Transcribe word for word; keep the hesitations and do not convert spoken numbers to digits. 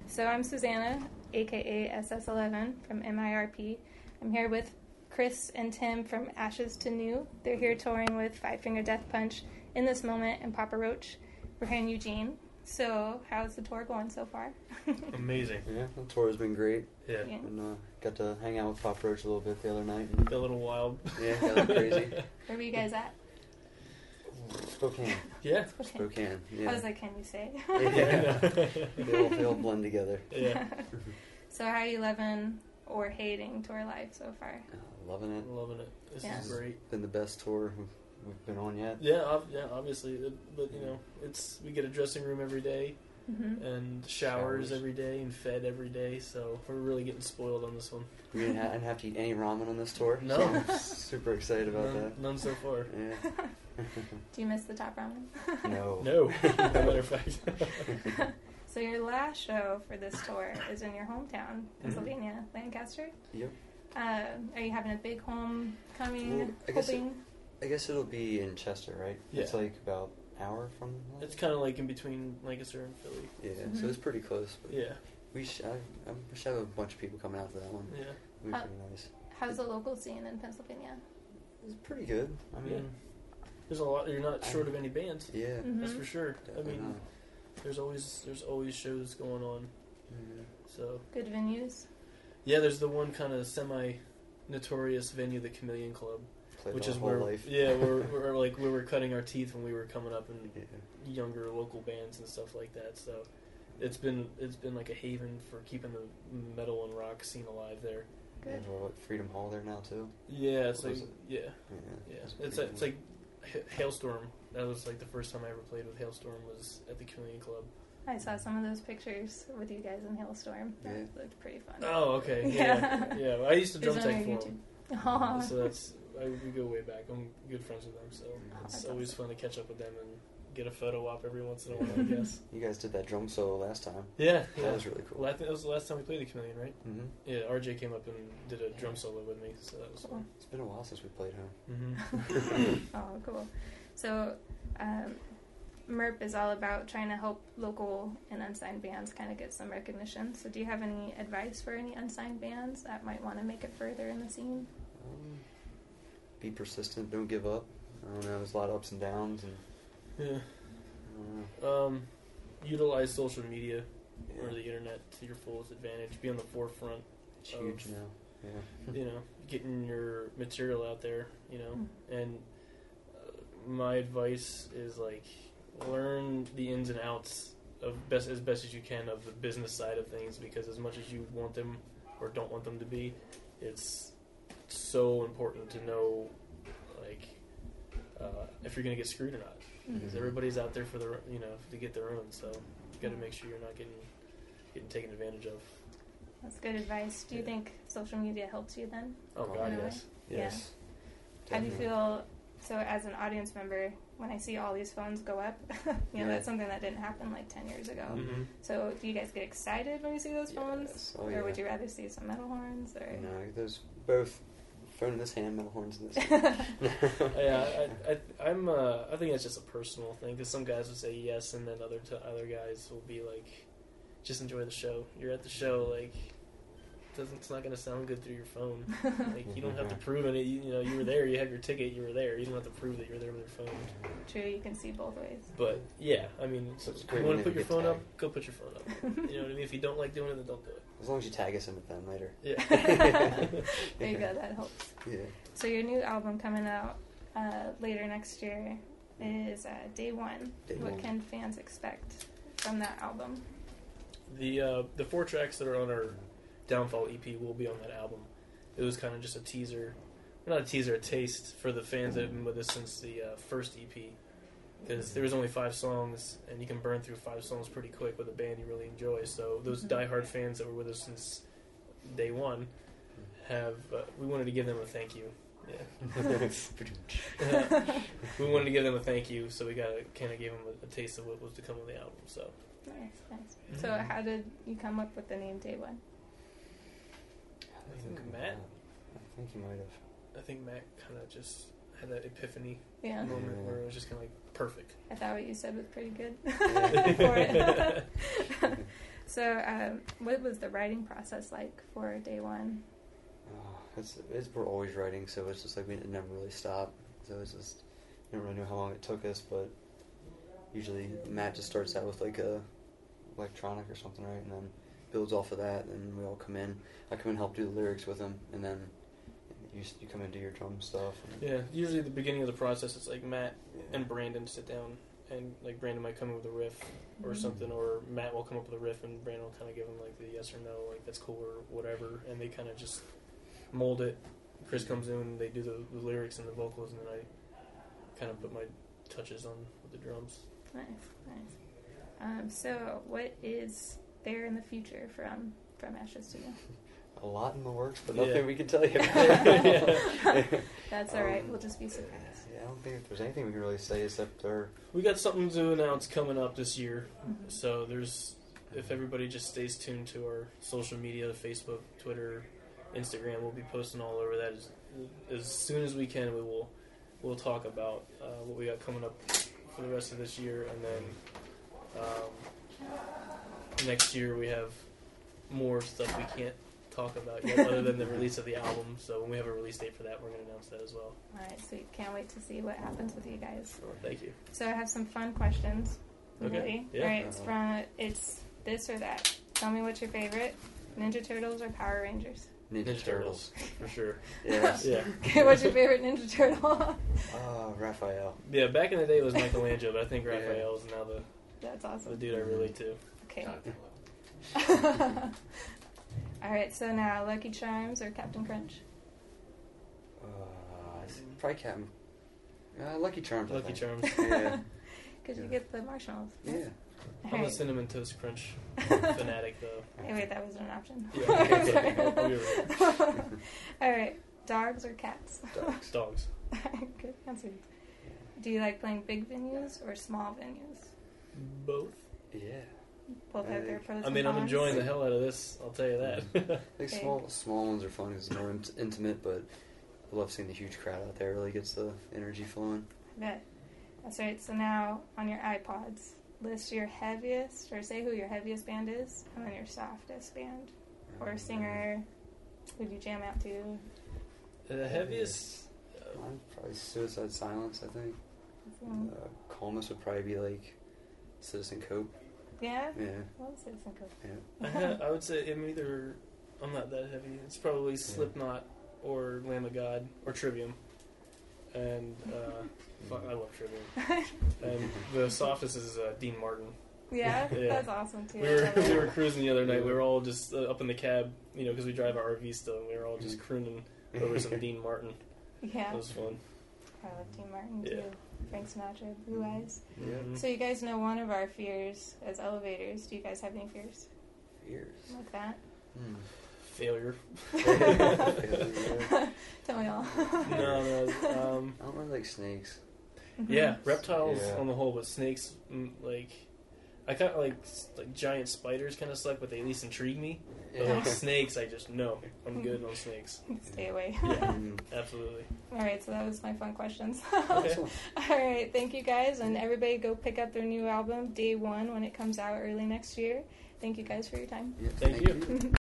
So I'm Susanna, aka S S eleven from M I R P. I'm here with Chris and Tim from Ashes to New. They're here touring with Five Finger Death Punch, In This Moment, and Papa Roach. We're here in Eugene. So how's the tour going so far? Amazing. Yeah, the tour has been great. Yeah. Yeah. And uh, got to hang out with Papa Roach a little bit the other night. A little wild. Yeah, got a little crazy. Where were you guys at? Spokane. Yeah. Okay. Spokane. Yeah. I was like, can you say? Yeah. they, all, they all blend together. Yeah. So how are you loving or hating tour life so far? Uh, loving it. Loving it. This Yeah. is great. Been the best tour we've, we've been on yet. Yeah, ob- yeah, obviously. It, but, you know, it's we get a dressing room every day Mm-hmm. and showers, Showers. every day and fed every day, so we're really getting spoiled on this one. We didn't, ha- didn't have to eat any ramen on this tour. No. So I'm super excited about None, none so far. that. Yeah. Do you miss the top ramen? No. No, as a matter of fact. So your last show for this tour is in your hometown, Pennsylvania, Lancaster. Yep. Uh, are you having a big homecoming? Well, I guess hoping? I guess it'll be in Chester, right? Yeah. It's like about an hour from that? It's kind of like in between Lancaster and Philly. Yeah, Mhm. so it's pretty close. But Yeah, we sh- I, I should have a bunch of people coming out to that one. yeah. It'd be How- pretty nice. How's the local scene in Pennsylvania? It's pretty good. I yeah. mean, There's a lot. You're not short of any bands. yeah. Mhm. That's for sure. I Definitely mean, not. there's always there's always shows going on. Yeah. So Good venues. yeah, there's the one kind of semi notorious venue, the Chameleon Club, Played which our is whole where life. yeah, we're, we're like we were cutting our teeth when we were coming up in Yeah. younger local bands and stuff like that. So it's been it's been like a haven for keeping the metal and rock scene alive there. Good. And we're at Freedom Hall there now too. Yeah, it's What like was yeah, Yeah. yeah. It's It's pretty it's cool. like Ha- Hailstorm. That was like the first time I ever played with Hailstorm was at the Chameleon Club. I saw some of those pictures with you guys in Hailstorm. That Yeah. looked pretty fun. Oh, okay. Yeah, Yeah. yeah. I used to drum Is it on tech your for them. Aw. So that's I, we go way back. I'm good friends with them, so it's that's always awesome. fun to catch up with them and get a photo op every once in a while, I guess. You guys did that drum solo last time. Yeah, yeah. That was really cool. Well, I think that was the last time we played the Chameleon, right? hmm Yeah, R J came up and did a drum solo with me, so that was Cool. fun. It's been a while since we played home. Mm-hmm. Oh, cool. So, um, M I R P is all about trying to help local and unsigned bands kind of get some recognition. So, do you have any advice for any unsigned bands that might want to make it further in the scene? Um, be persistent. Don't give up. I don't know. There's a lot of ups and downs, and Yeah. I don't know. Um, utilize social media Yeah. or the internet to your fullest advantage. Be on the forefront. It's huge of- now. Yeah. You know, getting your material out there. You know, Mm. and uh, my advice is like learn the ins and outs of best as best as you can of the business side of things, because as much as you want them or don't want them to be, it's so important to know like uh, if you're gonna get screwed or not, because Mhm. everybody's out there for their you know to get their own, so you got to make sure you're not getting getting taken advantage of. That's good advice. Do you Yeah. think social media helps you then? Oh Oh, God, in a way? yes. Yes. How do you Definitely. feel? So, as an audience member, when I see all these phones go up, you know, Yeah. that's something that didn't happen like ten years ago. Mm-hmm. So, do you guys get excited when you see those phones? Yes. Oh, or yeah. would you rather see some metal horns? Or No, there's both phone in this hand, metal horns in this. Yeah, I, I, I'm. Uh, I think that's just a personal thing, because some guys would say yes, and then other t- other guys will be like, just enjoy the show. You're at the show, like, doesn't it's not gonna sound good through your phone. Like you don't have to prove it. You, you know, you were there. You have your ticket. You were there. You don't have to prove that you're there with your phone. True, you can see both ways. But yeah, I mean, So it's if great you want when to put they your get phone up, tagged. go put your phone up. You know what I mean? If you don't like doing it, then don't do it. As long as you tag us in with them later. Yeah. There you go, that helps. Yeah. So your new album coming out uh, later next year is uh, Day One. Day what One. can fans expect from that album? The uh, the four tracks that are on our Downfall E P will be on that album. It was kind of just a teaser, not a teaser, a taste for the fans that have been with us since the uh, first E P. Because there was only five songs, and you can burn through five songs pretty quick with a band you really enjoy. So those Mhm. diehard fans that were with us since day one have uh, we wanted to give them a thank you. Yeah. We wanted to give them a thank you, so we got kind of gave them a, a taste of what was to come on the album. So Nice, nice. So how did you come up with the name Day One? I think Matt. I think you might have. I think Matt kind of just had that epiphany Yeah, moment Yeah. where it was just kind of like perfect. I thought what you said was pretty good Yeah. for it. So, um, what was the writing process like for day one? Oh, it's, it's we're always writing, so it's just like we didn't never really stop. So it's just I don't really know how long it took us, but usually Matt just starts out with like a electronic or something, right, and then builds off of that, and we all come in. I come and help do the lyrics with him, and then you you come and do your drum stuff. And Yeah, usually at the beginning of the process, it's like Matt and Brandon sit down, and like Brandon might come in with a riff or Mhm. something, or Matt will come up with a riff, and Brandon will kind of give him like the yes or no, like that's cool or whatever, and they kind of just mold it. Chris comes in, and they do the, the lyrics and the vocals, and then I kind of put my touches on with the drums. Nice, nice. Um, so, what is there in the future from from Ashes to New? a lot in the works, but Yeah. nothing we can tell you. Yeah. That's all right. Um, We'll just be surprised. Yeah, I don't think there's anything we can really say except our. We got something to announce coming up this year. Mhm. So there's, if everybody just stays tuned to our social media, Facebook, Twitter, Instagram, we'll be posting all over that as, as soon as we can. We will, we'll talk about uh, what we got coming up for the rest of this year, and then um, next year we have more stuff we can't talk about yet, other than the release of the album. So when we have a release date for that, we're going to announce that as well. All right, sweet. Can't wait to see what happens with you guys. So thank you. So I have some fun questions. You Okay. ready? Yeah. All right, it's from it's this or that. Tell me what's your favorite: Ninja Turtles or Power Rangers? Ninja, Ninja Turtles. Turtles, for sure. Yes. Yeah. Okay, what's your favorite Ninja Turtle? Ah, Raphael. Yeah, back in the day it was Michelangelo, but I think Raphael is now the, That's the awesome. dude I relate to. Okay. All right, so now Lucky Charms or Captain Crunch? Uh, it's probably Captain. Uh, Lucky Charms. I Lucky think. Charms. Yeah. Because you Yeah. get the marshmallows. Yeah. All I'm a right. Cinnamon Toast Crunch fanatic, though. Hey, wait, that wasn't an option. Yeah, Sorry. I'll- I'll be right. All right, dogs or cats? Dogs. Dogs. Good answer. Do you like playing big venues or small venues? Both. Yeah. Both have their I- pros I and mean, I'm cons. enjoying the hell out of this, I'll tell you that. Like Okay. small small ones are fun because it's more int- intimate, but I love seeing the huge crowd out there. It really gets the energy flowing. I bet. That's right. So now on your iPods, list your heaviest, or say who your heaviest band is, and then your softest band or singer. Who do you jam out to? The heaviest. uh, Mine probably Suicide Silence. I think. Mm. Uh, calmest would probably be like Citizen Cope. Yeah. Yeah. Well, Citizen Cope. Yeah. I, ha- I would say I'm either. I'm not that heavy. It's probably Slipknot or Lamb of God or Trivium. And uh, fuck, I love Trivium. And the softest is uh, Dean Martin. Yeah, Yeah. that's awesome too. We I were love we it. were cruising the other night. We were all just uh, up in the cab, you know, because we drive our R V still, and we were all just crooning over some Dean Martin. Yeah, It was fun. I love Dean Martin Yeah. too. Frank Sinatra, Blue Eyes. Yeah. Mhm. So you guys know one of our fears as elevators. Do you guys have any fears Years. like that? Hmm. Failure. Yeah. Tell me all. No, no. Um, I don't really like snakes. Mhm. yeah, reptiles Yeah. on the whole, but snakes, mm, like, I kind of like s- like giant spiders, kind of suck, but they at least intrigue me. But Yeah. like snakes, I just no, I'm good on snakes. Stay away. Mm. Absolutely. All right, so that was my fun questions. Okay. Excellent. All right, thank you guys, and everybody go pick up their new album, Day One, when it comes out early next year. Thank you guys for your time. Yeah, Thank you. you.